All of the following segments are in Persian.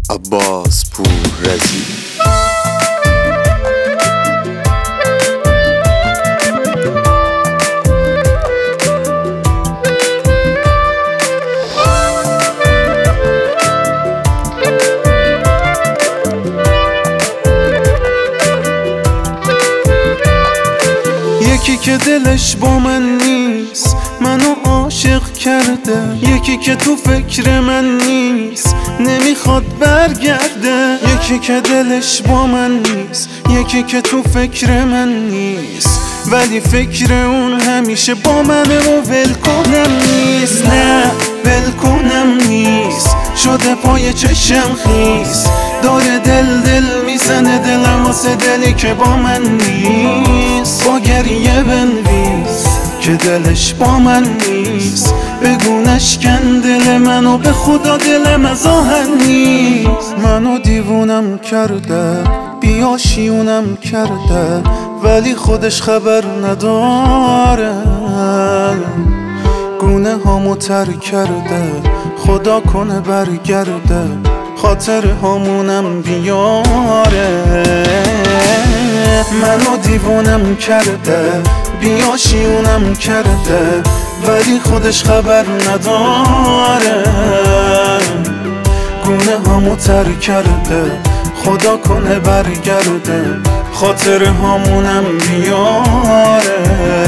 عباس پوررزی. یکی که دلش با من نیست منو عاشق کرده، یکی که تو فکر من نیست نمیخواد برگرده. یکی که دلش با من نیست، یکی که تو فکر من نیست، ولی فکر اون همیشه با منه و ول کنم نیست. نه ول کنم نیست، شده پای چشم خیس، داره دل میزنه دلم واسه دلی که با من نیست. با گریه بنویس که دلش با من نیست، بگو نشکن دل منو، به خدا دلم از آهن نیست. منو دیوونم کرده، بیاشیونم کرده، ولی خودش خبر نداره. گونه هامو تر کرده، خدا کنه برگرده، خاطر هامونم بیاره. منو دیوونم کرده، بیاشیونم کرده، ولی خودش خبر نداره. گونه هامو تر کرده، خدا کنه برگرده، خاطر هامونم بیاره.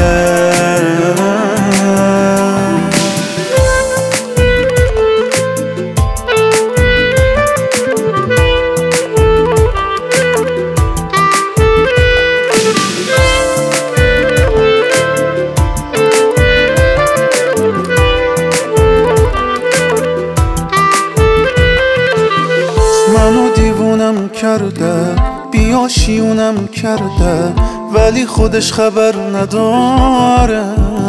منو دیوونم کرده، بیاشیونم کرده، ولی خودش خبر نداره.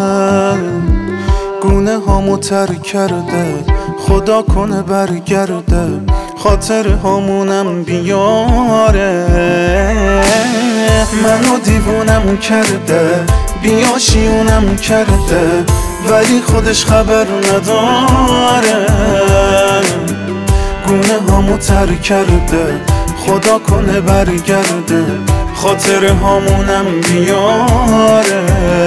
گونه هامو تر کرده، خدا کنه برگرده، خاطر هامونم بیاره. منو دیوونم کرده، بیاشیونم کرده، ولی خودش خبر نداره. گونه هامو تر کرده، خدا کنه برگرده، خاطر هامونم بیاره.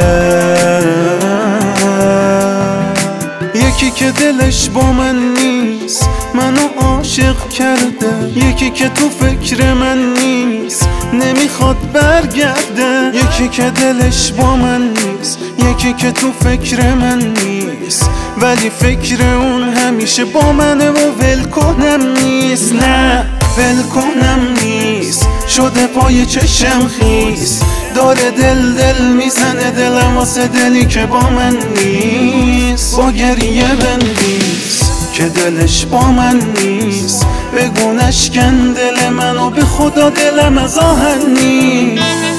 یکی که دلش با من نیست منو عاشق کرده، یکی که تو فکر من نیست نمیخواد برگرده. یکی که دلش با من نیست، یکی که تو فکر من نیست، ولی فکر اون همیشه با منه و ول کنم نیست. نه ول کنم نیست، شده پای چشم خیس، داره دل میزنه دلم واسه دلی که با من نیست. با گریه بنویس که دلش با من نیست، بگو نشکن دل منو، به خدا دلم از آهن نیست.